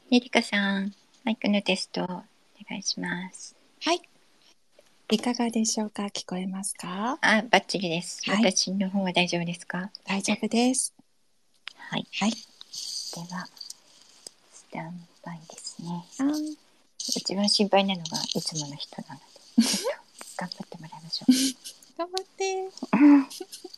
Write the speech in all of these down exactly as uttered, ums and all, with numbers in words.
エリカさん、マイクのテストお願いします。 はい。いかがでしょうか？聞こえますか？ あ、バッチリです。 はい。 私の方は大丈夫ですか？ 大丈夫です。 はい。 はい。 では、スタンバイですね。 はい。 一番心配なのがいつもの人なので、ちょっと頑張ってもらいましょ頑張って。 う。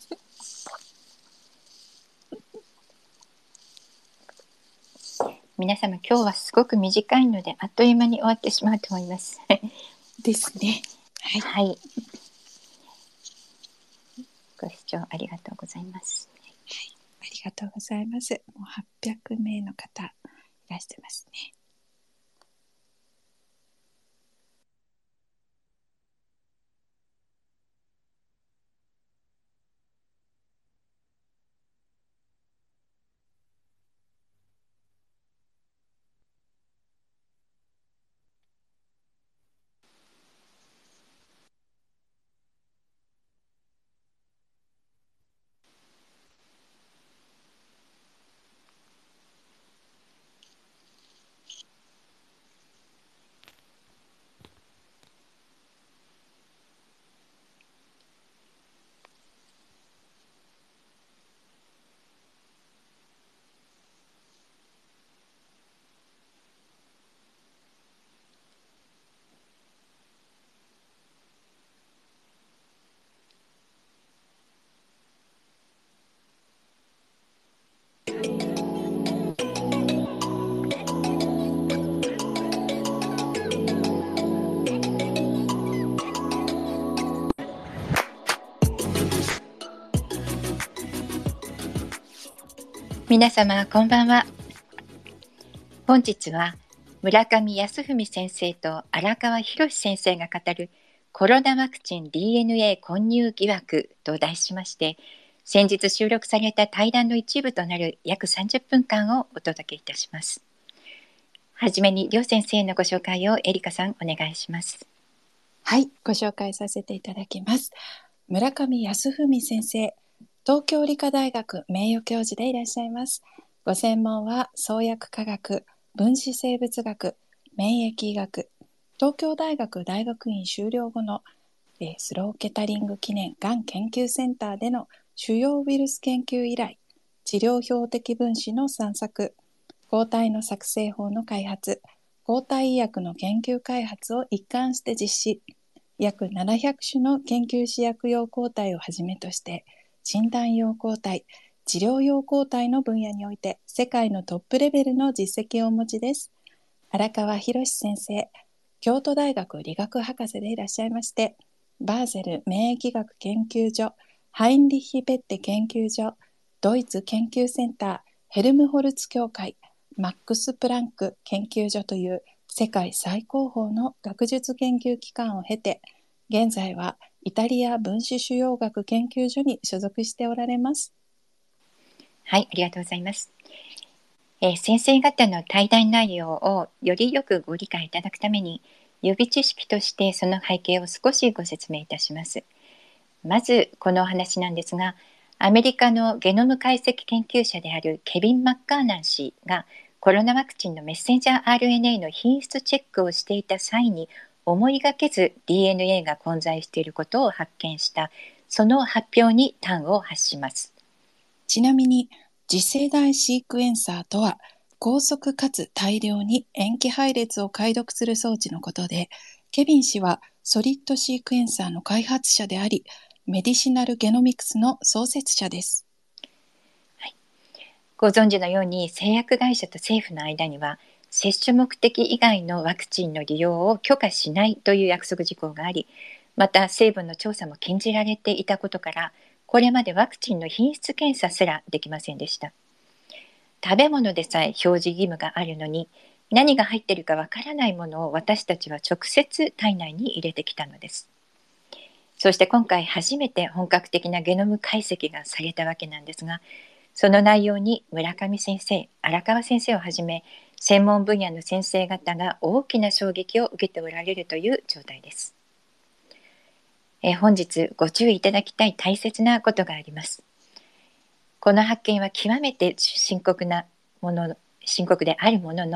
皆様、今日はすごく短いので、あっという間に終わってしまうと思います。 ですね。はい。 はい。ご視聴ありがとうございます。 ありがとうございます。もうはっぴゃくめいの方いらしてますね。 皆様、こんばんは。本日は村上康文先生と荒川博先生が語るコロナワクチン ディーエヌエー 混入疑惑と題しまして、先日収録された対談の一部となる約さんじゅっぷんかんをお届けいたします。はじめに両先生のご紹介をエリカさんお願いします。 はい。ご紹介させていただきます。村上康文先生、東京理科大学名誉教授でいらっしゃいます。ご専門は創薬科学、分子生物学、免疫医学、東京大学大学院修了後のスローケタリング記念がん研究センターでの主要ウイルス研究以来、治療標的分子の散策、抗体の作成法の開発、抗体医薬の研究開発を一貫して実施、約ななひゃくしゅの研究試薬用抗体をはじめとして、診断用抗体、治療用抗体の分野において世界のトップレベルの実績をお持ちです。荒川博先生、京都大学理学博士でいらっしゃいまして、バーゼル免疫学研究所、ハインリッヒ・ペッテ研究所、ドイツ研究センター、ヘルムホルツ協会、マックス・プランク研究所という世界最高峰の学術研究機関を経て、現在はイタリア分子腫瘍学研究所に所属しておられます。 はい、ありがとうございます。えー、先生方の対談内容をよりよくご理解いただくために、予備知識としてその背景を少しご説明いたします。まずこのお話なんですが、アメリカのゲノム解析研究者であるケビン・マッカーナン氏がコロナワクチンのメッセンジャー アールエヌエー の品質チェックをしていた際に、思いがけず ディーエヌエー が混在していることを発見した、その発表に端を発します。 ちなみに次世代シークエンサーとは、高速かつ大量に塩基配列を解読する装置のことで、ケビン氏はソリッドシークエンサーの開発者であり、メディシナルゲノミクスの創設者です。 はい、ご存知のように製薬会社と政府の間には、接種目的以外のワクチンの利用を許可しないという約束事項があり、また成分の調査も禁じられていたことから、これまでワクチンの品質検査すらできませんでした。食べ物でさえ表示義務があるのに、何が入っているかわからないものを私たちは直接体内に入れてきたのです。そして今回初めて本格的なゲノム解析がされたわけなんですが、その内容に村上先生、荒川先生をはじめ専門分野の先生方が大きな衝撃を受けておられるという状態です。え本日ご注意いただきたい大切なことがあります。この発見は極めて深刻なもの深刻であるものの、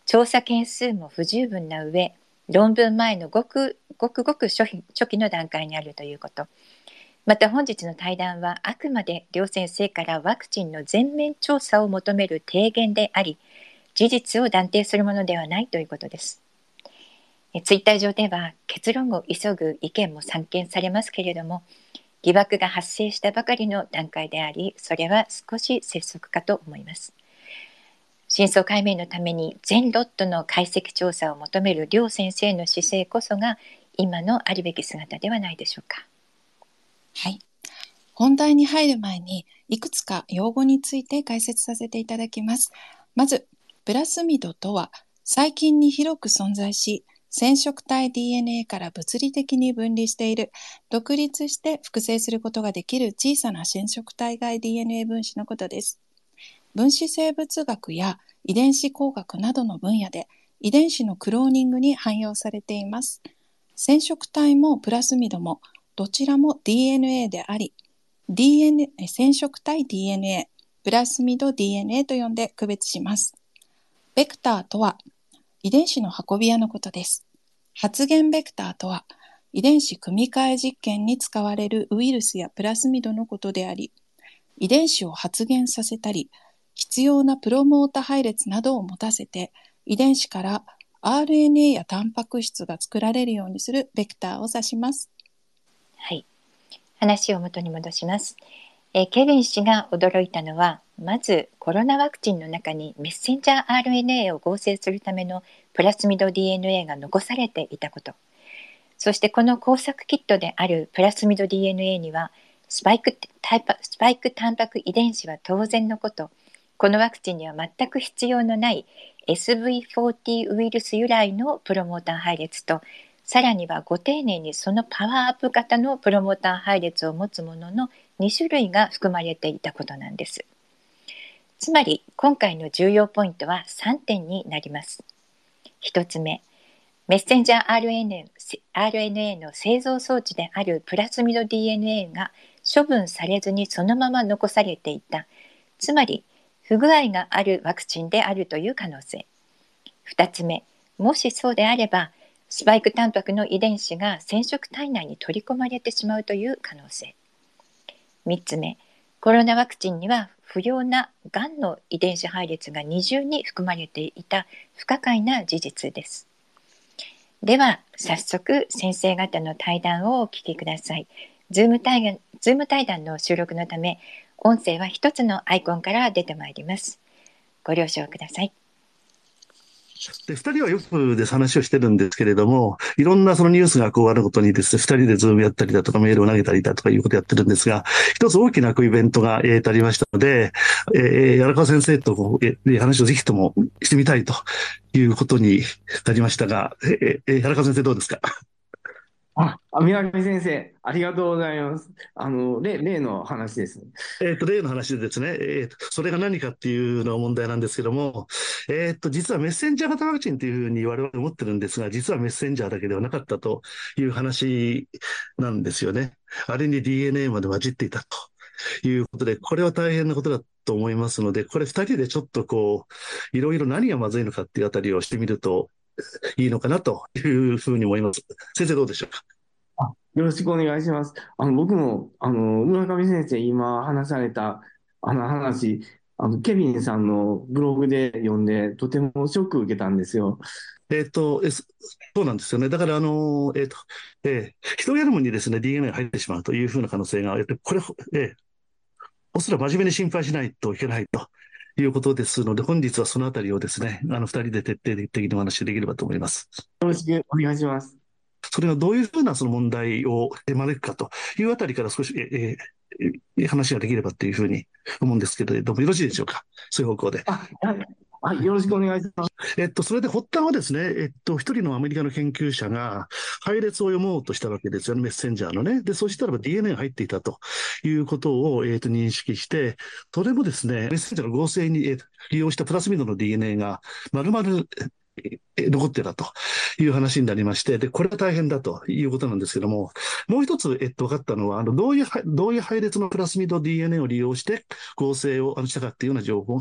調査件数も不十分な上、論文前のごくごくごく初期初期の段階にあるということ。また本日の対談はあくまで両先生からワクチンの全面調査を求める提言であり、事実を断定するものではないということです。ツイッター上では結論を急ぐ意見も散見されますけれども、疑惑が発生したばかりの段階であり、それは少し拙速かと思います。真相解明のために全ロットの解析調査を求める両先生の姿勢こそが今のあるべき姿ではないでしょうか。 はい。本題に入る前に、いくつか用語について解説させていただきます。まず、プラスミドとは、細菌に広く存在し、染色体 ディーエヌエー から物理的に分離している、独立して複製することができる小さな染色体外 ディーエヌエー 分子のことです。分子生物学や遺伝子工学などの分野で、遺伝子のクローニングに汎用されています。染色体もプラスミドも、どちらも ディーエヌエー であり、ディーエヌエー、染色体 ディーエヌエー、プラスミド ディーエヌエー と呼んで区別します。ベクターとは、遺伝子の運び屋のことです。発現ベクターとは、遺伝子組み換え実験に使われるウイルスやプラスミドのことであり、遺伝子を発現させたり、必要なプロモータ配列などを持たせて、遺伝子から アールエヌエー やタンパク質が作られるようにするベクターを指します。 はい。話を元に戻します。えー、ケビン氏が驚いたのは、まずコロナワクチンの中にメッセンジャー アールエヌエー を合成するためのプラスミド ディーエヌエー が残されていたこと。そしてこの工作キットであるプラスミド ディーエヌエー にはスパイクタイパスパイクタンパク遺伝子は当然のこと、このワクチンには全く必要のない エスブイフォーティー ウイルス由来のプロモーター配列と、さらにはご丁寧にそのパワーアップ型のプロモーター配列を持つもののに種類が含まれていたことなんです。つまり今回の重要ポイントはさんてんになります。ひとつめ、メッセンジャー アールエヌエー, アールエヌエー の製造装置であるプラスミド ディーエヌエー が処分されずにそのまま残されていた、つまり不具合があるワクチンであるという可能性。ふたつめ、もしそうであればスパイクタンパクの遺伝子が染色体内に取り込まれてしまうという可能性。みっつめ、コロナワクチンには不要ながんの遺伝子配列が二重に含まれていた不可解な事実です。では早速先生方の対談をお聞きください。ズーム対談、ズーム対談の収録のため音声は一つのアイコンから出てまいります。ご了承ください。 で、二人はよくです話をしてるんですけれども、いろんなそのニュースがこうあることにですね、二人でズームやったりだとかメールを投げたりだとかいうことをやってるんですが、一つ大きなこうイベントが、えー、ありましたので、えー、荒川先生とこう、えー、話をぜひともしてみたいということになりましたが、えー、荒川先生どうですか？ あ、宮上先生、ありがとうございます。あの、例、例の話ですね。 えっと、例の話でですね、えーと、それが何かっていうのが問題なんですけども、えっと、実はメッセンジャー型ワクチンというふうに我々思ってるんですが、実はメッセンジャーだけではなかったという話なんですよね。あれに ディーエヌエー まで混じっていたということで、これは大変なことだと思いますので、これ二人でちょっとこう、いろいろ何がまずいのかっていうあたりをしてみるといいのかなというふうに思います。先生どうでしょうか？ あ、よろしくお願いします。あの、僕も、あの、村上先生、今話された、あの話、あの、ケビンさんのブログで読んで、とてもショック受けたんですよ。 えっと、えそそうなんですよね。だから、あの、えっと、えー、ヒトゲノムにですね、ディーエヌエー が入ってしまうというふうな可能性が、えっと、これ、えー、おそらく真面目に心配しないといけないということですので、本日はそのあたりをですね、あの、二人で徹底的にお話しできればと思います。 よろしくお願いします。 それがどういうふうなその問題を招くかというあたりから少し、えーえー、話ができればというふうに思うんですけれども、よろしいでしょうか？そういう方向で。 あ、はい、はい、よろしくお願いします。 えっと、それで発端はですね、えっと、一人のアメリカの研究者が配列を読もうとしたわけですよね、メッセンジャーのね。で、そうしたらば ディーエヌエー が入っていたということを、えっと、認識して、それもですね、メッセンジャーの合成に、えー利用したプラスミドの ディーエヌエー が丸々え残ってたという話になりまして、で、これは大変だということなんですけども、もう一つ、えっと、分かったのは、あの、どういう、どういう配列のプラスミド ディーエヌエー を利用して合成をしたかっていうような情報が初めて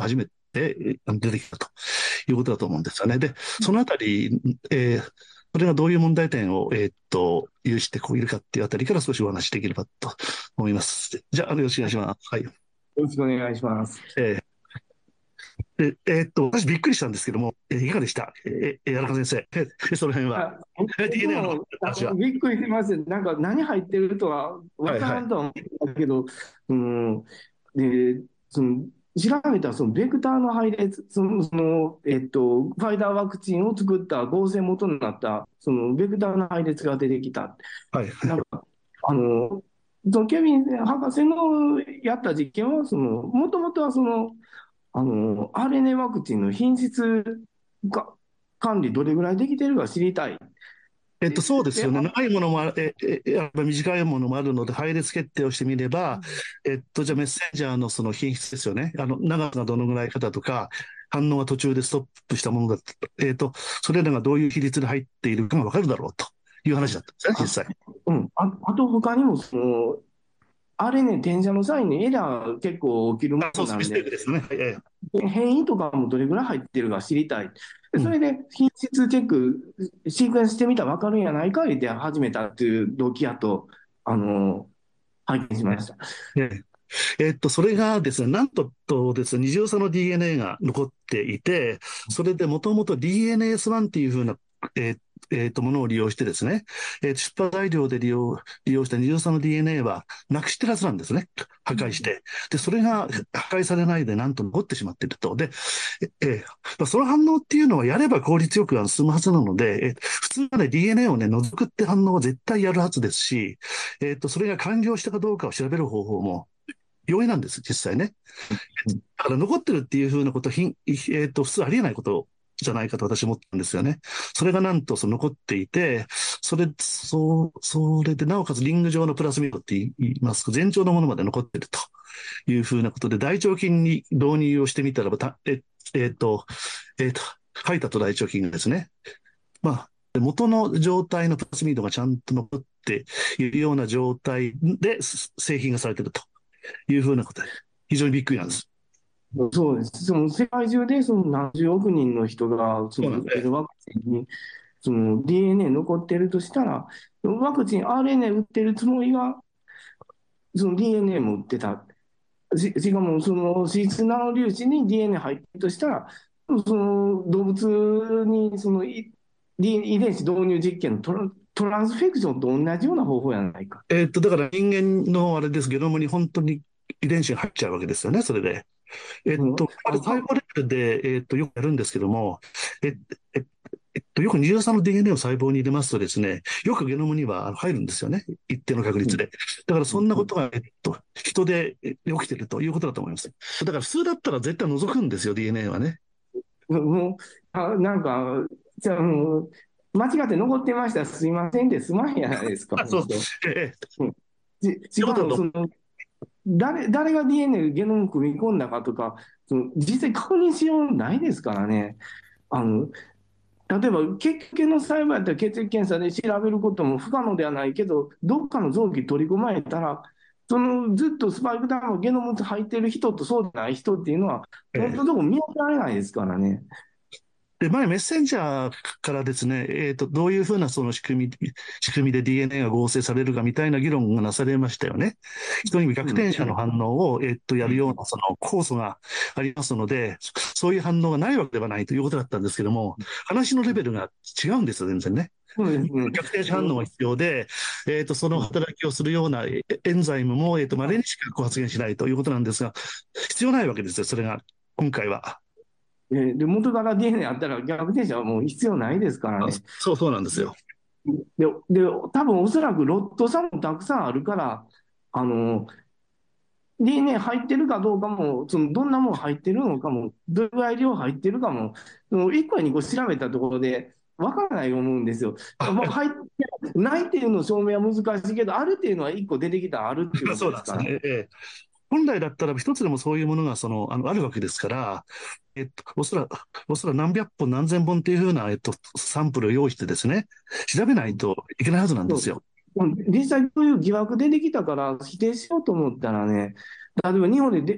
で、えあの出てきたということだと思うんですよね。で、そのあたり、えーそれがどういう問題点を、えーっと、有してこういるかっていうあたりから少しお話しできればと思います。じゃあ、あのよろしくお願いします。はい。 よろしくお願いします。 えーで、えーっと、私びっくりしたんですけども、えーいかがでしたえー、えー、谷中先生。えーその辺は。 あ、 えー僕ディーエヌエー のもあ話は。 のびっくりします。なんか何入ってるとは分かはいはい。 らんとは思ったけど、うん、で、その調べたらそのベクターの配列、その、その、えっと、ファイザーワクチンを作った合成元になったそのベクターの配列が出てきた。 はい。 なんか、あの、そのケビン博士のやった実験は、その、もともとはその、あの、アールエヌエー ワクチンの品質が管理どれぐらいできてるか知りたい。 えっと、そうですで、 よね。 あ、 長いものもある、え、え、やっぱ短いものもあるので、配列決定をしてみれば、えっと、じゃあメッセンジャーのその品質ですよね。あの、長さがどのぐらいかだとか、反応が途中でストップしたものだと、えっと、それらがどういう比率で入っているかがわかるだろうという話だったんですね、実あ、 際。 うん、あ、あと他にもその、あれね、転写の際にエラー結構起きるもあ、そうです、ミステイんなんで、 クですね。はい、ええ、 変異とかもどれぐらい入ってるか知りたい。で、 うん。 それで品質チェック、シークエンスしてみたら分かるんやないか言って始めたっていう動機やと、あの、拝見しました。 えええっと、それがですね、なんととですね、二重差の ディーエヌエー が残っていて、それでもともと ディーエヌエーエスワン っていうふうな、えーえーと、ものを利用してですね、えー出荷材料で利用、利用した二重差の ディーエヌエー はなくしてるはずなんですね。破壊して。で、それが破壊されないでなんと残ってしまっていると。で、ええーまあその反応っていうのはやれば効率よく進むはずなので、えー普通はね、ディーエヌエー をね、除くって反応は絶対やるはずですし、えっと、それが完了したかどうかを調べる方法も容易なんです、実際ね。だから残ってるっていうふうなことは、ひんえっと、普通ありえないことじゃないかと私は思ったんですよね。それがなんとその残っていて、それ、そう、それで、なおかつリング上のプラスミドって言いますか、前兆のものまで残ってるというふうなことで、大腸菌に導入をしてみたらば、たえ、えっと、えっと、吐いたと大腸菌がですね、まあ、元の状態のプラスミドがちゃんと残っているような状態で製品がされているというふうなことで、非常にびっくりなんです。 そうです。その世界中でその何十億人の人がそそうなんで、 の打ってるワクチンにその ディーエヌエー 残ってるとしたら、ワクチン アールエヌエー 打ってるつもりが、その ディーエヌエー も打ってた。し、しかもその脂質ナノ粒子に ディーエヌエー 入ってるとしたら、その動物にそのい遺伝子導入実験のトラ、トランスフェクションと同じような方法やないか。 えーっと、だから人間のあれです、ゲノムに本当に遺伝子が入っちゃうわけですよね、それで。えっうん、 と、あれあ、 細胞レベルで、えっと、よくやるんですけども、え、え、えっと、よく二重差の ディーエヌエー を細胞に入れますとですね、よくゲノムにはあの入るんですよね。一定の確うん、 率で。だからそんなことが、えっと、人でえ起きてるということだと思います。だから普通だったら絶対除くんですよ、ディーエヌエー はね。 もう、あ、なんか、じゃあもう、間違って残ってました、すいませんってすまんやないですか、 あ、そう。 本当。 ええ、 うん、し、しかも、 ということだと、 その、誰、誰が ディーエヌエー ゲノム組み込んだかとか、その実際確認しようないですからね。あの、例えば血液の細胞やったら血液検査で調べることも不可能ではないけど、どっかの臓器取り込まれたら、そのずっとスパイクタンのゲノム入ってる人とそうでない人っていうのは、本当のええところ見分けられないですからね。 で、前メッセンジャーからですね、えっと、どういうふうなその仕組み、仕組みで ディーエヌエー が合成されるかみたいな議論がなされましたよね。人に逆うん。 転写の反応を、えっと、やるようなその酵素がありますので、そういう反応がないわけではないということだったんですけども、話のレベルが違うんですよ、全然ね。 そうですね。 逆転写反応がその、 必要で、えっと、その働きをするようなえエンザイムも、えっと、稀にしかこう発現しないということなんですが、必要ないわけですよ、それが、今回は。 えーで、元から ディーエヌエー あったら逆転写はもう必要ないですからあね。 そう、そうなんですよ。 で、で、多分おそらくロット差もたくさんあるから、あの、ディーエヌエー 入ってるかどうかも、そのどんなもん入ってるのかも、どれぐらい量入ってるかも、そのいっこやにこ調べたところでわからないと思うんですよ。 あ、 もう入ってないっていうの証明は難しいけど、あるっていうのはいっこ出てきたらあるっていうことですから。 そうなんですね。ええ本来だったら一つでもそういうものがその、あの、あるわけですから、えっと、おそらく、おそらく何百本何千本っていうふうな、えっと、サンプルを用意してですね、調べないといけないはずなんでそう、 すよ。 実際そういう疑惑出てきたから否定しようと思ったらね、例えば日本でで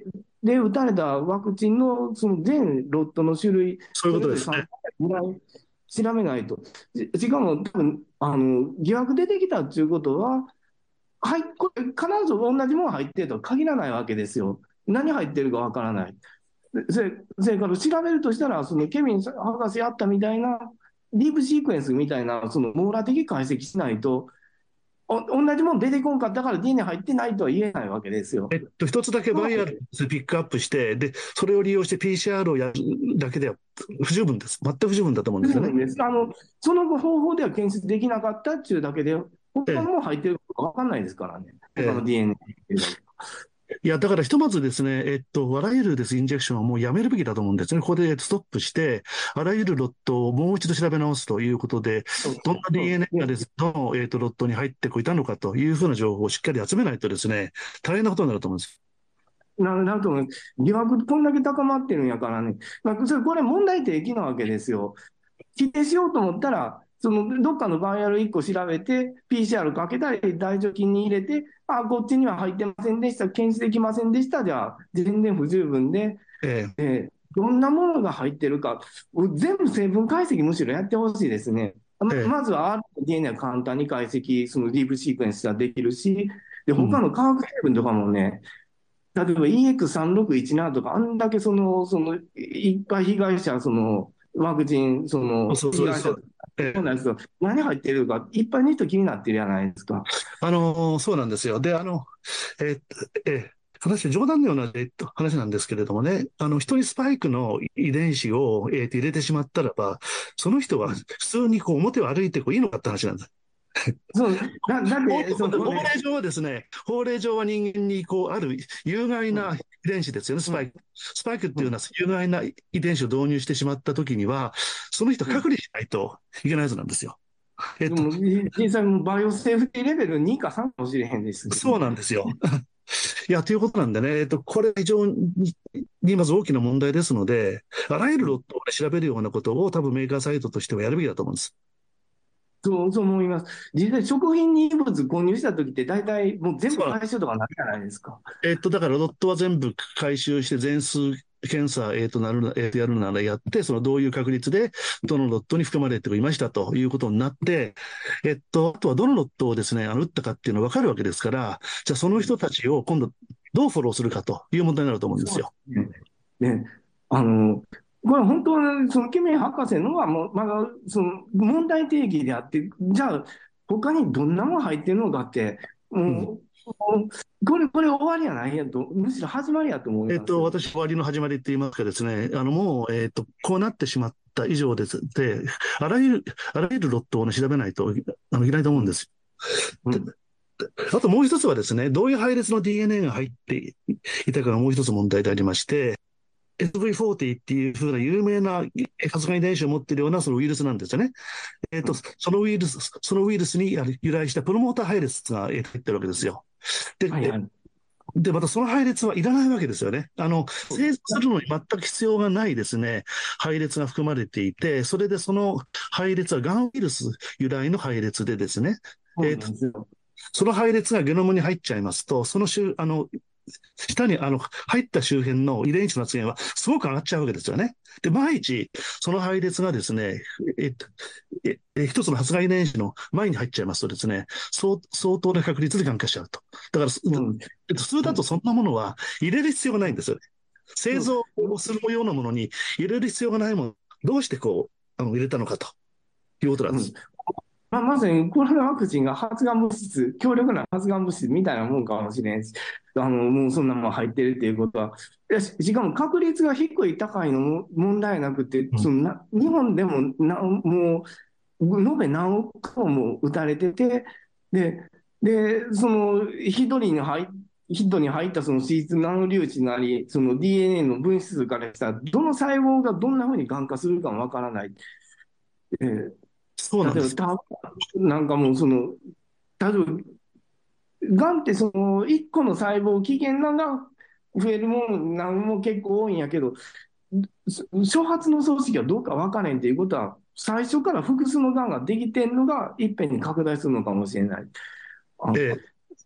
で打たれたワクチンのその全ロットの種類、 そういうことですそれぞれね。 さんぐらい調べないと。ししかも、多分あの疑惑出てきたっていうことは、はい、これ、必ず同じもの入ってるとは限らないわけですよ。何入ってるかわからない。それそれから調べるとしたら、そのケビン博士やったみたいな、ディープシークエンスみたいな、その網羅的解析しないと、お同じもの出てこんかったから ディーエヌエー 入ってないとは言えないわけですよ。 えっと、一つだけバイアルピックアップして、で、それを利用して ピーシーアール をやるだけでは不十分です。全く不十分だと思うんですよね。 あのその方法では検出できなかったっていうだけで、他のえも入ってるか分かんないですからね、 え他の ディーエヌエー だけ。 いや、だからひとまずですね、えっと、あらゆるです、インジェクションはもうやめるべきだと思うんですね。ここでストップして、あらゆるロットをもう一度調べ直すということで、どんな ディーエヌエー がですどの、えっと、ロットに入っていたのかというふうな情報をしっかり集めないとですね、大変なことになると思うんです。 なると思う。疑惑こんだけ高まってるんやからね、まあ、それこれ問題提起なわけですよ。否定しようと思ったら、そのどっかのバイアルいっこ調べて、ピーシーアール かけたり、大腸菌に入れて、あ、こっちには入ってませんでした、検出できませんでした、じゃあ、全然不十分で、 えええーどんなものが入ってるか、全部成分解析むしろやってほしいですね。まええまずは アールエヌディーエヌエー は簡単に解析、そのディープシークエンスができるし、で、 うん他の化学成分とかもね、例えば イーエックスさんろくいちなな とか、あんだけその、その、いっぱい被害者、その、ワクチン、その、 そうそうです。 被害者、 ええそうなんですよ。何入ってるか、いっぱいの人気になってるじゃないですか。 あの、そうなんですよ。で、あの、えっと、ええ話、冗談のような、えっと、話なんですけれどもね、あの、人にスパイクの遺伝子を、えっと、入れてしまったらば、その人は普通にこう表を歩いてこういいのかって話なんです。 そう、だ、だっ法て、その法ね、 令上はですね、法令上は人間にこうある有害うんな遺伝子ですよね、スうんパイク。スパイクっていううんのは有害な遺伝子を導入してしまったときには、その人うん隔離しないといけないはずなんですよ。えっと、 でも、じ実際もうバイオセーフティーレベルにかさんかもしれへんですしね。 そうなんですよ。いや、ということなんでね、えっと、これ非常に、にまず大きな問題ですので、あらゆるロットをね調べるようなことを多分メーカーサイトとしてはやるべきだと思うんです。 そう、そう思います。実際、食品に異物購入したときって、大体もう全部そう回収とかなるじゃないですか。 えっと、だからロットは全部回収して全数検査、えっと、なるな、えっと、やるならやって、そのどういう確率でどのロットに含まれていましたということになって、えっと、あとはどのロットをですね、あの、打ったかっていうのがわかるわけですから、じゃあその人たちを今度どうフォローするかという問題になると思うんですよ。 ね、ね、あの、これ本当は、そのケミー博士のはもう、まだ、その問題提起であって、じゃあ、他にどんなもの入ってるのかって、もう、 うんもうこれ、これ終わりやないやと、むしろ始まりやと思いえっと、 ますよ。 私、終わりの始まりって言いますかですね、あの、もう、えっと、こうなってしまった以上ですで、あらゆる、あらゆるロットをね、調べないといあのいけないと思うんですよ。 うんあともう一つはですね、どういう配列の ディーエヌエー が入っていたかがもう一つ問題でありまして、エスブイフォーティー っていうふうな有名な発が遺伝子を持っているようなそのウイルスなんですよね。えっと、そのウイルス、そのウイルスに由来したプロモーター配列が入ってるわけですよ。で、 はいはい。 で、またその配列はいらないわけですよね。あの、製造するのに全く必要がないですね、配列が含まれていて、それでその配列はガンウイルス由来の配列でですね、 そうえっと、 なんですよ。 その配列がゲノムに入っちゃいますと、その周、あの、下にあの入った周辺の遺伝子の発現はすごく上がっちゃうわけですよね。で、万一、その配列がですね、えっと、ええ一つの発が遺伝子の前に入っちゃいますとですね、相相当な確率でがん化しちゃうと。だから、 うん普通だとそんなものは入れる必要がないんですよね。製造をするようなものに入れる必要がないもの、どうしてこう、あの入れたのかということなんうん、 です。 まあ、まさにコロナワクチンが発がん物質、強力な発がん物質みたいなもんかもしれんし、あの、もうそんなもん入ってるっていうことは、いやし、しかも確率が低い高いのも問題なくて、 うん、 そのな日本でもな、もう、延べ何億個も打たれてて、で、で、その、一人に入っヒットに入ったそのシーツナノ粒子なり、その ディーエヌエー の分子数からしたら、どの細胞がどんなふうにがん化するかもわからない。えーそうなんです。 例えば、たなんかもうその、例えば、がんってそのいっこの細胞、期限なんが増えるものなんも結構多いんやけど、初発の組織はどうか分からへんっていうことは、最初から複数のがんができてんのがいっぺんに拡大するのかもしれない。あええ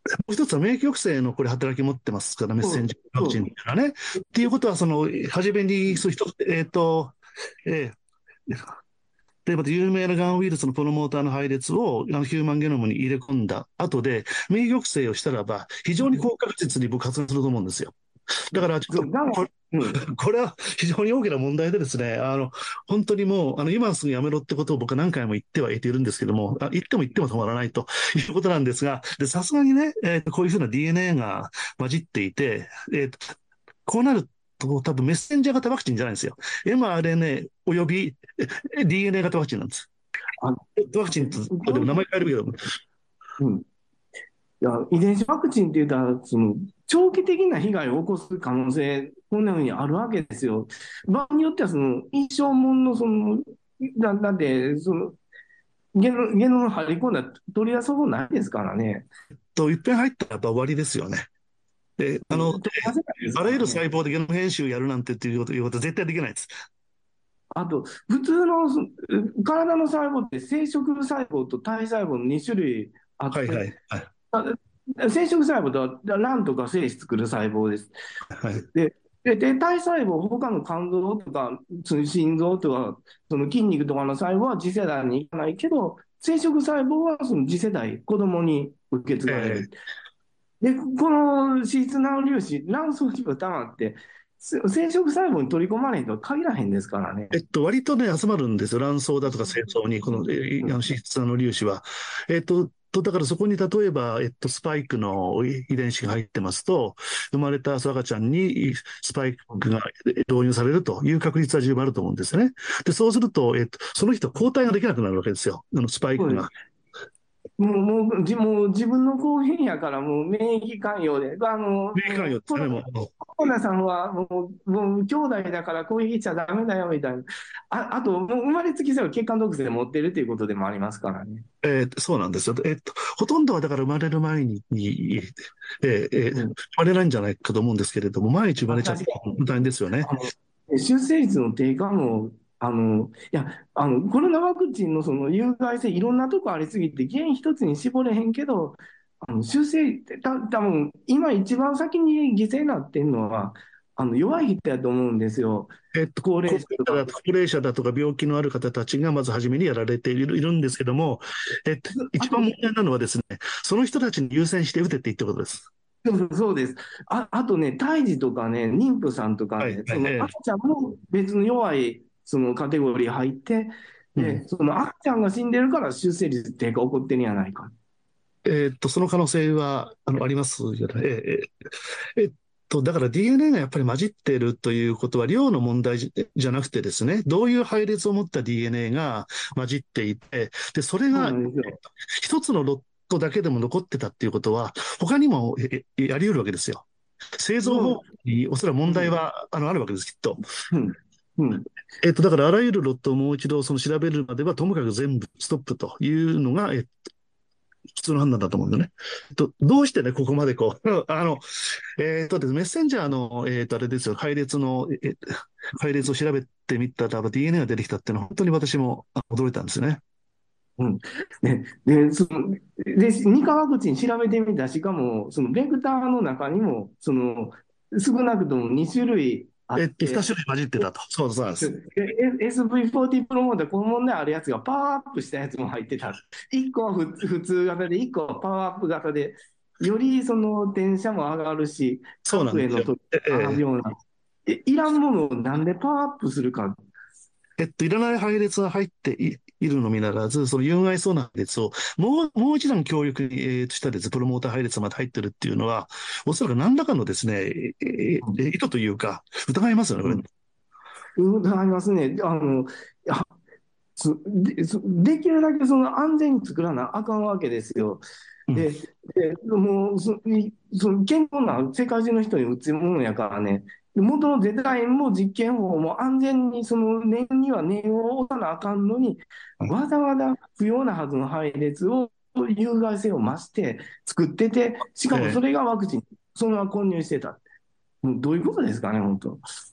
う一つは免疫抑制のこれ働き持ってますから、メッセンジャーワクチンっていうのはね。っていうことは、その、初めに、そう一つ、えっと、えーで、また有名ながんウイルスのプロモーターの配列をあのヒューマンゲノムに入れ込んだ後で、免疫抑制をしたらば、非常に高確実に爆発すると思うんですよ。だから、ちょっと、 そう、がんは、 これ、 うん、 これは非常に大きな問題でですね、あの、本当にもう、あの、今すぐやめろってことを僕は何回も言ってはいているんですけども、あ言っても言っても止まらないということなんですが、で、さすがにね、えーとこういうふうな ディーエヌエー が混じっていて、えーとこうなると多分メッセンジャー型ワクチンじゃないんですよ。エムアールエヌエー およびえ ディーエヌエー 型ワクチンなんです。 あ、 ワクチンと、でも名こ前変えるけど、 うん、いや、遺伝子ワクチンって言ったら、その、長期的な被害を起こす可能性、こんなふうにあるわけですよ。場合によっては、その、一生もんの、その、だ、だって、その、ゲノ、ゲノム張り込んだら取り出す方法ないですからね。 と、いっぺん入ったらやっぱ終わりですよね。で、あの、 取り出せないですあらゆるからね。 細胞でゲノム編集やるなんてっていうこと、いうことは絶対できないです。 あと、普通のそ体の細胞って生殖細胞と体細胞のに種類あって、 はいはいはい。 あ生殖細胞とは卵とか精子作る細胞です。 はい。 で、で、で体細胞、他の肝臓とか、その心臓とか、その筋肉とかの細胞は次世代にいかないけど、生殖細胞はその次世代、子供に受け継がれる。 ええで、この脂質ナノ粒子、卵巣にも溜まって、せ生殖細胞に取り込まれへんとは限らへんですからね。 えっと、割とね、集まるんですよ。卵巣だとか精巣に、この、えーあの、脂質の粒子は。えっと、と、だからそこに例えば、えっと、スパイクの遺伝子が入ってますと、生まれた赤ちゃんにスパイクが導入されるという確率は十分あると思うんですね。で、そうすると、えっと、その人抗体ができなくなるわけですよ。あの、スパイクが。 そうです。もう、もう、じもう自分の後編やから、もう免疫寛容で、あの、 免疫関もう、 与ですかね、 コロもう。 コロナさんはもう、もう兄弟だから攻撃しちゃダメだよ、みたいな。あ、あと、もう生まれつきそれ血管毒性持ってるっていうことでもありますからね。 えーそうなんですよ。えっと、ほとんどはだから生まれる前に、えーえーうん。 生まれないんじゃないかと思うんですけれども、毎日生まあ、 れちゃった確かに。 ら大変ですよね。 あの、出生率の低下も、あの、いや、あの、コロナワクチンのその有害性、いろんなとこありすぎて、原因一つに絞れへんけど、あの、修正って、た、多分今一番先に犠牲になってんのは、あの、弱い人やと思うんですよ。 えっと、 高高齢者とか。 齢者だと、高齢者だとか病気のある方たちがまず初めにやられているいるんですけども、えっと、一番あと、 問題なのはですね、その人たちに優先して打てって言ってことです。 そうそうです。あ、あとね、胎児とかね、妊婦さんとかはい、 ね、 はい、 そのええ赤ちゃんも別の弱いそのカテゴリー入って、 うん。 で、その赤ちゃんが死んでるから出生率低下起こってんやないか。 えっと、その可能性は、あの、ありますよね。えええっと、だから ディーエヌエー がやっぱり混じっているということは量の問題じじゃなくてですね、どういう配列を持った ディーエヌエー が混じっていて、で、それそうが、えっなんですよ。 と一つのロットだけでも残ってたっていうことは、他にもええやり得るわけですよ。製造方法そう、 におそらく問うん、 題は、あの、あるわけです、きっと。 うん、うん。 えっと、だからあらゆるロットをもう一度その調べるまでは、ともかく全部ストップというのが、えっ普通の判断だと思うんだよね。えっと、どうしてね、ここまでこう、あの、えっとですね、メッセンジャーの、えっと、あれですよ、配列の、え、配列を調べてみたら、ディーエヌエー が出てきたっていうのは、本当に私もあ驚いたんですね。 うん。で、で、その、で、に価ワクチン調べてみた。しかも、そのベクターの中にも、その、少なくともに種類あえっと、二って、 種類混じってたと。そうそうなんです。 で エスブイフォーティー プロモーター、この問題あるやつがパワーアップしたやつも入ってた。いっこは普普通型で、いっこはパワーアップ型で、よりその電車も上がるし、 そうなんですよ。 核への取え、 り上がるえような、えいらんものをなんでパワーアップするか。 えっと、いらない配列が入ってい、いるのみならず、その有害そうな配列をもう、もう一段強力に、えーとしたですね、プロモーター配列まで入ってるっていうのは、おそらく何らかのですね、えーうん、 え意図というか、疑いますよね、これ。 うん、ありますね。あの、いやそで、そできるだけその安全に作らなあかんわけですよ。 うん。 で、でもうそいその健康な世界中の人に打つものやからね、元のデザインも実験法も安全にその念には念を押さなあかんのに、わざわざ不要なはずの配列を有害性を増して作ってて、しかもそえれがワクチン、そのまま混入してた。もうどういうことですかね、本当。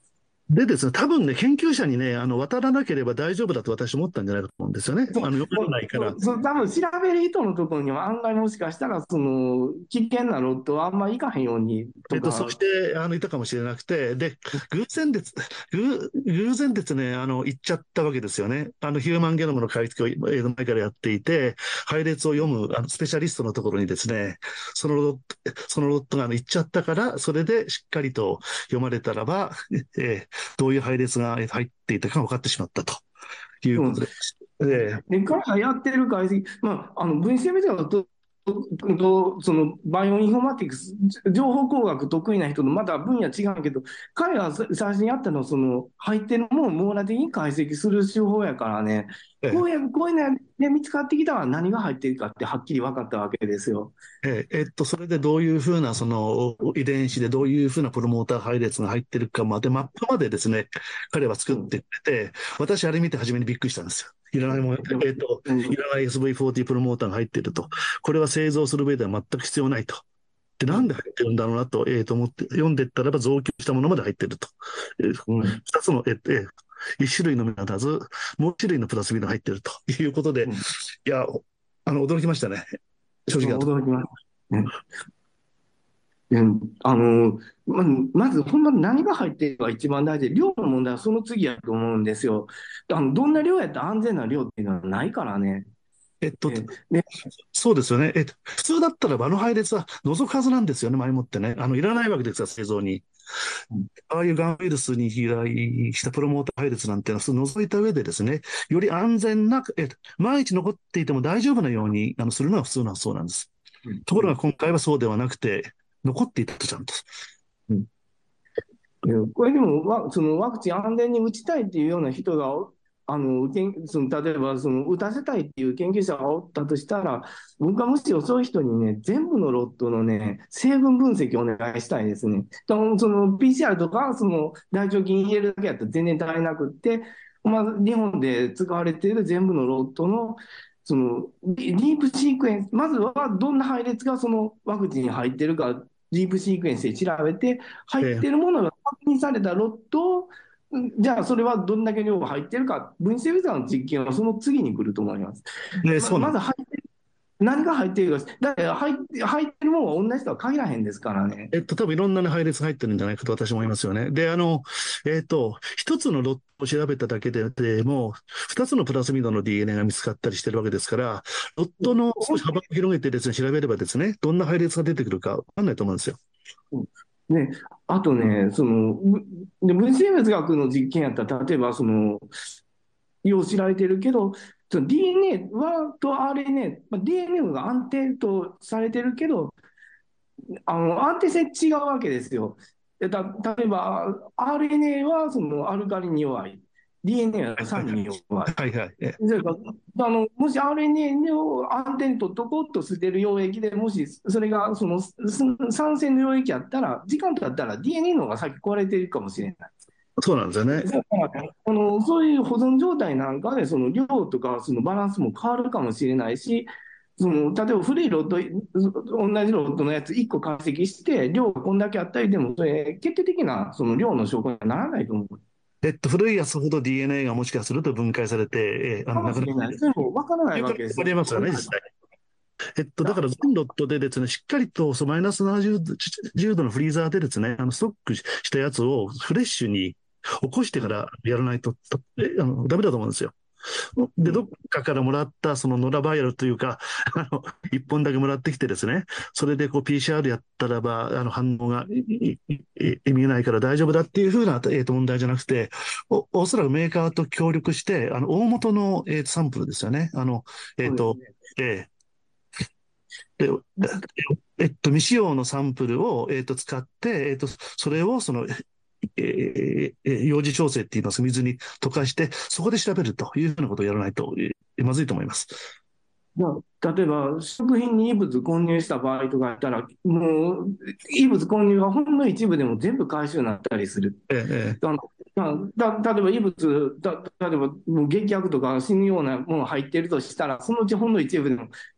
でですね、多分ね、研究者にね、あの、渡らなければ大丈夫だと私思ったんじゃないかと思うんですよね。 そう、 あの、読めないから。 そう、そう、多分調べる人のところには案外もしかしたら、その、危険なロットはあんま行かへんようにえっと、そとか、 して、あの、いたかもしれなくて、で、偶然です、偶偶然ですね、あの、行っちゃったわけですよね。あの、ヒューマンゲノムの解析を、えー前からやっていて、配列を読む、あの、スペシャリストのところにですね、そのロット、そのロットがあの行っちゃったから、それでしっかりと読まれたらば、えーどういう配列が入っていたか分かってしまったといううん。 ことです。えで、彼がやってる解析、まあ、あの分子生物学と、とそのバイオインフォマティクス、情報工学得意な人とまた分野違うけど、彼が最初にやったのは、その入ってるものを網羅的に解析する手法やからね、 ーえこういう、こういうので見つかってきたら何が入ってるかってはっきり分かったわけですよ。 えええっと、それでどういうふうな、その遺伝子でどういうふうなプロモーター配列が入ってるかまで、マップまでですね、彼は作うん、 ってくれて、私あれ見て初めにびっくりしたんですよ。いらないもの、えっと、 うん、 いらない エスブイフォーティー プロモーターが入っていると。これは製造する上では全く必要ないと。で、なんで入ってるんだろうなと、えーと思って、読んでったらば増強したものまで入ってると。えーうん、 二つの、えーえー一種類のみならず、もう一種類のプラスミが入ってるということで、 うん、 いや、あの、驚きましたね。正直なとこ驚きます。ね、うん、あの、ま、まず、ほんまに何が入っているかが一番大事で、量の問題はその次やと思うんですよ。あの、どんな量やったら安全な量っていうのはないからね。 えっと、 え、で、 そうですよね。えっと、普通だったら場の配列は除くはずなんですよね、前もってね。あの、いらないわけですよ、製造に。ああいうがんウイルスに飛来したプロモーター配列なんていうのは、それ除いた上でですね、より安全な、えっと、万一残っていても大丈夫なように、あの、するのが普通なそうなんです。 うん、 ところが今回はそうではなくて、残っていたとちゃんと。 うん、いや、これでもワ、そのワクチン安全に打ちたいっていうような人が、あの、けんその例えばその打たせたいっていう研究者がおったとしたら、僕はむしろそういう人にね、全部のロットのね、成分分析をお願いしたいですね。そのその ピーシーアール とか、その大腸菌入れるだけやったら全然足りなくって、まず日本で使われている全部のロットの、そのディープシークエンス、まずはどんな配列がそのワクチンに入ってるか、ディープシークエンスで調べて、入っえてるものが確認されたロットを、じゃあそれはどんだけ量が入ってるか、分子センサーの実験はその次に来ると思います。 ーね、 ま、 そうなんです。 まず入ってる、何が入ってるか、だから入って入ってるものが同じとは限らへんですからね。 えっと、多分いろんな、ね、配列が入ってるんじゃないかと私も思いますよね。で、あの、えっと、一つのロットを調べただけで、でも、二つのプラスミドの ディーエヌエー が見つかったりしてるわけですから、ロットの少し幅を広げてですね、調べればですね、どんな配列が出てくるかわかんないと思うんですよ。 ね、あとね、その、ぶで分子生物学の実験やったら、例えばその、よう知られてるけど、その ディーエヌエー はと アールエヌエー、まあ、ディーエヌエー が安定とされてるけど、あの安定性違うわけですよ。でた例えば、アールエヌエー はそのアルカリに弱い、ディーエヌエー は酸に弱い。 はいはい。えそれからあのもし アールエヌエー を安定に取っとこうとしている溶液で、もしそれがそのす酸性の溶液やったら、時間経ったら ディーエヌエー の方が先壊れているかもしれない。 そうなんですよね。 だからあのそういう保存状態なんかで、その量とかそのバランスも変わるかもしれないし、その例えば古いロット、同じロットのやついっこ解析して、量がこんだけあったりでも、それ、決定的なその量の証拠にはならないと思う。 えっと、古いやつほど ディーエヌエー がもしかすると分解されて、えーあかの、なくなるもしれない。それも分からなという可いわけですよ。 能性もありますよね、実際。えっと、だから全ロットでですね、しっかりとそうマイナスななじゅうどのフリーザーでですね、あの、ストックしたやつをフレッシュに起こしてからやらないと、とえあの、ダメだと思うんですよ。で、どっかからもらったそのノラバイアルというか、あの、一本だけもらってきてですね、それでこう ピーシーアール やったらば、あの反応がいいいい見えないから大丈夫だっていうふうな、えーと、問題じゃなくて、お、おそらくメーカーと協力して、あの、大元の、えーとサンプルですよね。あの、えっと、 そうですね。 えーで、えっと、未使用のサンプルを、えっと、使って、えっと、それを、その、えーえー幼児調整って言います。水に溶かして、そこで調べるというふうなことをやらないと、えーまずいと思います。 まあ、例えば、食品に異物混入した場合とかやったら、もう、異物混入がほんの一部でも全部回収になったりする。 えーえあのまあだ例えば異物、だ例えばもう劇薬とか死ぬようなものが入っているとしたら、そのうちほんの一部でも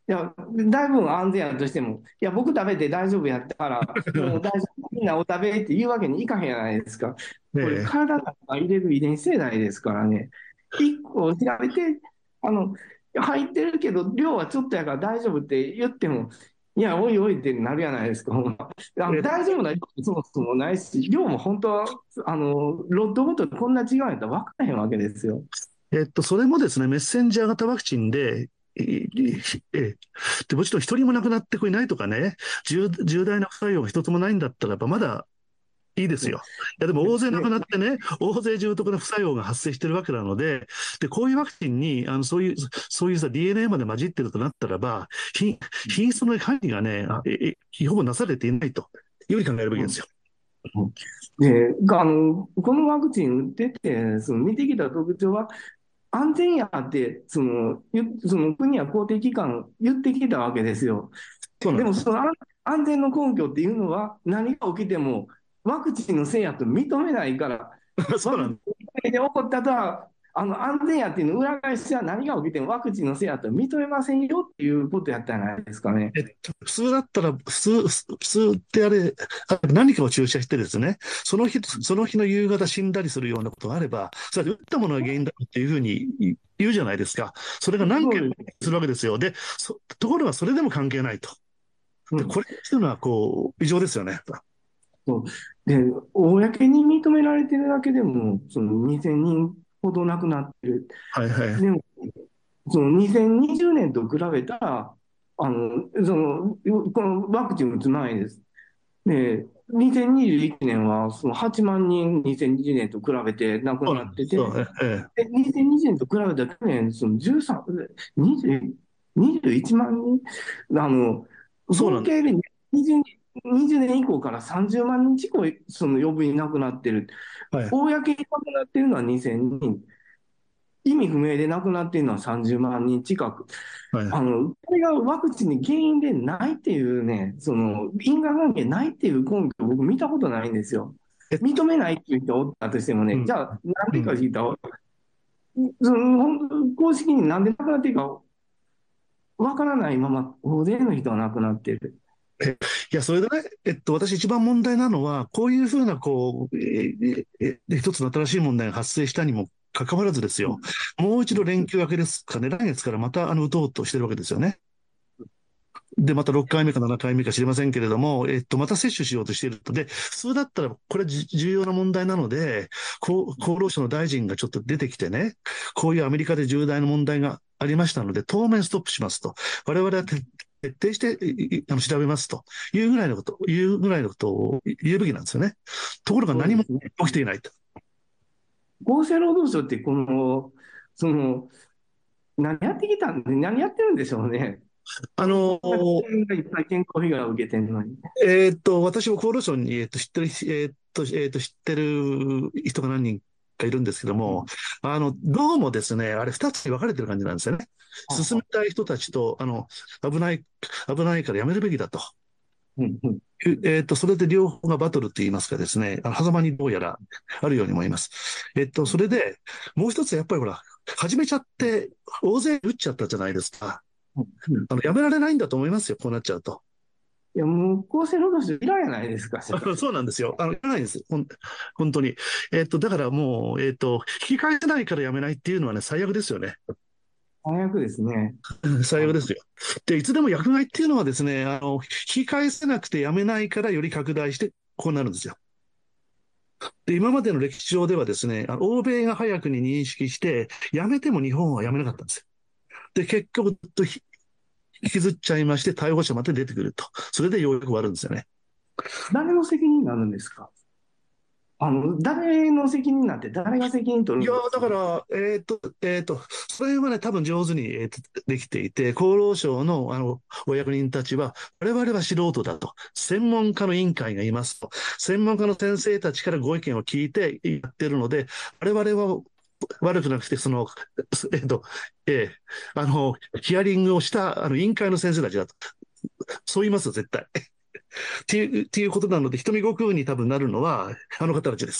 いや、だいぶ安全やとしても、いや、僕食べて大丈夫やったから、もう大丈夫、みんなお食べって言うわけにいかへんじゃないですか。これ、 ええ。 体の中に入れる遺伝子世代ですからね。一個調べて、あの、入ってるけど、量はちょっとやから大丈夫って言っても、いや、おいおいってなるじゃないですか。ほんまあのえ大丈夫な量もそもそもないし、量も本当は、あの、ロットごとにこんな違うんやったら分からへんわけですよ。 えっと、それもですね、メッセンジャー型ワクチンで、ええで、もちろん一人も亡くなってこいないとかね、重、重大な副作用が一つもないんだったら、やっぱまだいいですよ。いや、でも大勢亡くね、 なってね、大勢重篤な副作用が発生してるわけなので、で、こういうワクチンに、あの、そういう、そういうさ、ディーエヌエー まで混じってるとなったらば、品、品質の管理がね、あえ、えほぼなされていないというふうに考えるべきですよ。 で、あの、このワクチン打ってて、その見てきた特徴は、安全やって、その、ゆその国や公的機関言ってきたわけですよ。でも、 そうなんです。 その安安全の根拠っていうのは、何が起きても、ワクチンのせいやと認めないから、 そうなんです。 ワクチンで起こったとは、あの安全やっていうの裏返しは何が起きてもワクチンのせいやと認めませんよっていうことやったんじゃないですかね。 えっと、普通だったら、普通、普通ってあれ、あ何かを注射してですね、その日、その日の夕方死んだりするようなことがあれば、それは打ったものが原因だっていうふうに言うじゃないですか。それが何件もそうです。 するわけですよ。で、そところがそれでも関係ないと。で、 うん。 これっていうのは、こう、異常ですよね。 そう。で、公に認められてるだけでも、そのにせんにんほど亡くなってる。 はいはい。 でも、そのにせんにじゅうねんと比べたら、あの、その、このワクチン打つ前です。で、にせんにじゅういちねんはそのはちまん人、にせんにじゅうねんと比べて亡くそうなんです。 なってて、 そう、ええ、 で、にせんにじゅうねんと比べたら去年、そのじゅうさん、にじゅう、にじゅういちまん人、あの、 そうなんです。 合計でにじゅう、にじゅうねん以降からさんじゅうまん人近く、その余分に亡くなってる。 はい。 公に亡くなってるのはにせんにん。意味不明で亡くなっているのはさんじゅうまん人近く。 はい。 あの、これがワクチンに原因でないっていうね、その、因果関係ないっていう根拠を僕見たことないんですよ。 え、 認めないっていう人おったとしてもね、 うん、 じゃあ、なんでかうん。 聞いたら、その、本当公式になんで亡くなっているかわからないまま、大勢の人が亡くなっている。 いや、それでね、えっと、私一番問題なのは、こういうふうな、こう、えーえー一つの新しい問題が発生したにもかかわらずですよ、もう一度連休明けですかね、来月からまた、あの、打とうとしてるわけですよね。で、またろっかいめかななかいめか知りませんけれども、えっと、また接種しようとしていると。で、普通だったら、これじ重要な問題なので、厚厚労省の大臣がちょっと出てきてね、こういうアメリカで重大な問題がありましたので、当面ストップしますと。我々は徹徹底していいあの調べますというぐらいのこと、いうぐらいのことを言うべきなんですよね。ところが何もそうですね。 起きていないと。 厚生労働省って、この、その、何やってきたんで、何やってるんでしょうね。 あの、 国民がいっぱい健康被害を受けてるのに。 えーっと、私も厚労省に、えーっと、知ってる、えーっと、えーっと、知ってる人が何人かいるんですけども、あの、どうもですね、あれ二つに分かれてる感じなんですよね。進めたい人たちと、あの、危ない、危ないからやめるべきだと。 うんうん。 えーっと、それで両方がバトルと言いますかですね、あの狭間にどうやらあるように思います。えっと、それで、もう一つやっぱりほら、始めちゃって、大勢打っちゃったじゃないですか。 うん。 あの、やめられないんだと思いますよ、こうなっちゃうと。 いや、もう厚生労働省いらんやないですか、じゃあ。 そうなんですよ。あの、いらないんです。ほん、本当に。えっと、だからもう、えっと、引き返せないからやめないっていうのはね、最悪ですよね。 最悪ですね。 うん最悪ですよ。で、いつでも薬害っていうのはですね、あの、引き返せなくてやめないからより拡大して、こうなるんですよ。で、今までの歴史上ではですね、あの欧米が早くに認識して、やめても日本はやめなかったんですよ。で、結局、ずっとひ引きずっちゃいまして、逮捕者まで出てくると。それでようやく終わるんですよね。 誰の責任になるんですか？あの、誰の責任になって誰が責任取いやー、 るんですか？ だから、えっと、えっと、それはね、多分上手に、えーと、できていて、厚労省の、あの、お役人たちは、我々は素人だと。専門家の委員会がいますと。専門家の先生たちからご意見を聞いてやってるので、我々は悪くなくて、その、えっと、えーあの、ヒアリングをした、あの、委員会の先生たちだと。そう言いますよ、絶対。っていう、っていうことなので、瞳悟空に多分なるのは、あの方たちです。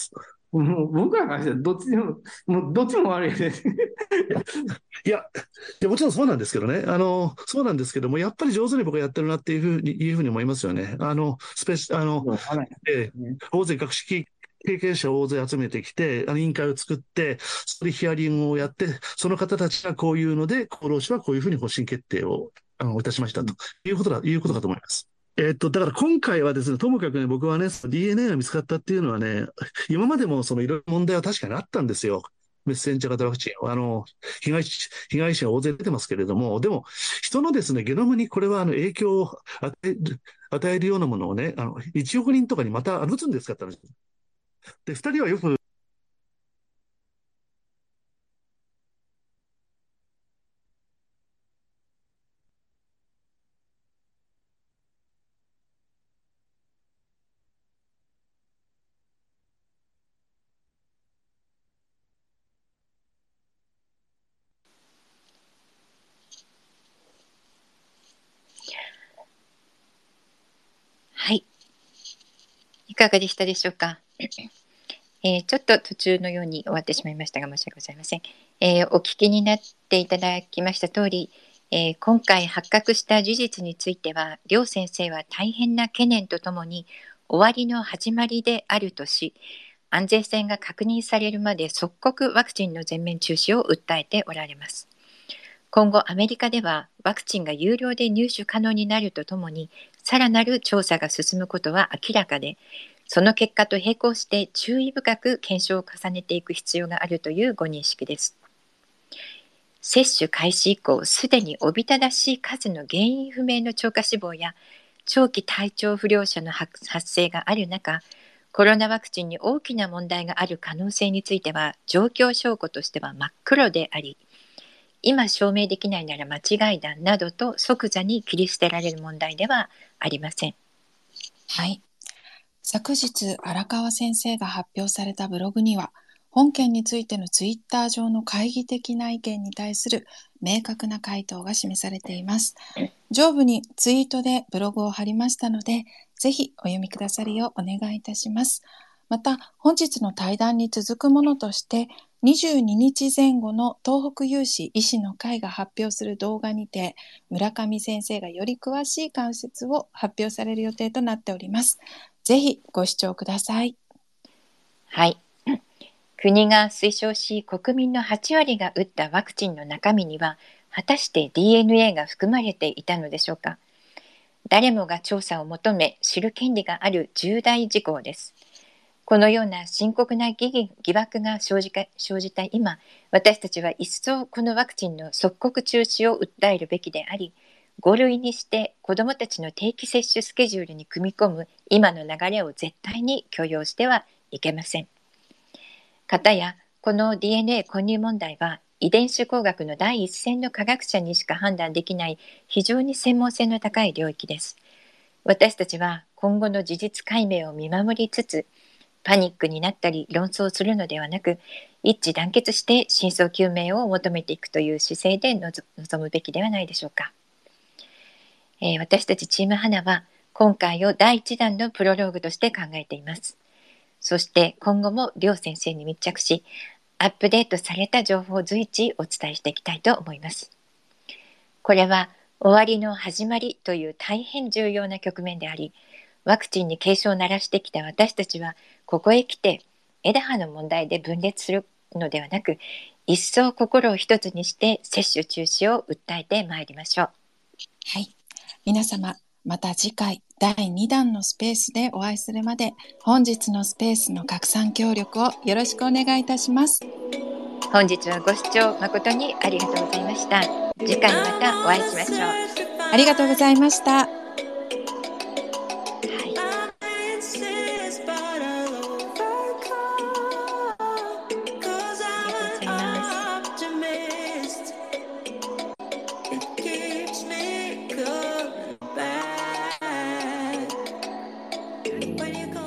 もう僕らからしたらどっちでも、もうどっちも悪いです。 いや、いや、もちろんそうなんですけどね。あの、そうなんですけども、やっぱり上手に僕はやってるなっていうふうに、いうふうに思いますよね。あの、スペシ、あの、 そう話えーね。 大勢学識経験者を大勢集めてきて、あの委員会を作って、それでヒアリングをやって、その方たちがこういうので、厚労省はこういうふうに方針決定を、あの、いたしましたということだ、いうことかと思います。えっと、だから今回はですね、ともかくね、僕はね、その ディーエヌエー が見つかったっていうのはね、今までもそのいろいろ問題は確かにあったんですよ。メッセンジャー型ワクチン。あの、被害者、被害者が大勢出てますけれども、でも、人のですね、ゲノムにこれはあの影響を与える、与えるようなものをね、あの、いちおく人とかにまた打つんですかって話。で、二人はよく、 はい。いかがでしたでしょうか。えーちょっと途中のように終わってしまいましたが申し訳ございません。えーお聞きになっていただきました通り、えー今回発覚した事実については、両先生は大変な懸念とともに終わりの始まりであるとし、安全性が確認されるまで即刻ワクチンの全面中止を訴えておられます。今後アメリカではワクチンが有料で入手可能になるとともに、さらなる調査が進むことは明らかで、その結果と並行して注意深く検証を重ねていく必要があるというご認識です。接種開始以降、すでにおびただしい数の原因不明の超過死亡や長期体調不良者の発生がある中、コロナワクチンに大きな問題がある可能性については状況証拠としては真っ黒であり、今証明できないなら間違いだなどと即座に切り捨てられる問題ではありません。 はい。昨日、荒川先生が発表されたブログには、本件についてのツイッター上の懐疑的な意見に対する明確な回答が示されています。上部にツイートでブログを貼りましたので、ぜひお読みくださるようお願いいたします。また、本日の対談に続くものとして、にじゅうににちぜん後の東北有志医師の会が発表する動画にて、村上先生がより詳しい解説を発表される予定となっております。ぜひご視聴ください。 はい。国が推奨し、国民のはちわりが打ったワクチンの中身には、果たして ディーエヌエー が含まれていたのでしょうか。誰もが調査を求め、知る権利がある重大事項です。このような深刻な疑義疑惑が生じか生じた今、私たちは一層このワクチンの即刻中止を訴えるべきであり、ご類にして子どもたちの定期接種スケジュールに組み込む今の流れを絶対に許容してはいけません。かたや、この ディーエヌエー 混入問題は、遺伝子工学の第一線の科学者にしか判断できない非常に専門性の高い領域です。私たちは今後の事実解明を見守りつつ、パニックになったり論争するのではなく、一致団結して真相究明を求めていくという姿勢で臨むべきではないでしょうか。えー私たちチーム花は今回をだいいちだんのプロローグとして考えています。そして今後も両先生に密着し、アップデートされた情報を随時お伝えしていきたいと思います。これは終わりの始まりという大変重要な局面であり、ワクチンに警鐘を鳴らしてきた私たちは、ここへ来て枝葉の問題で分裂するのではなく、一層心を一つにして接種中止を訴えてまいりましょう。 はい。皆様、また次回だいにだんのスペースでお会いするまで、本日のスペースの拡散協力をよろしくお願いいたします。 本日はご視聴誠にありがとうございました。次回またお会いしましょう。 ありがとうございました。 When you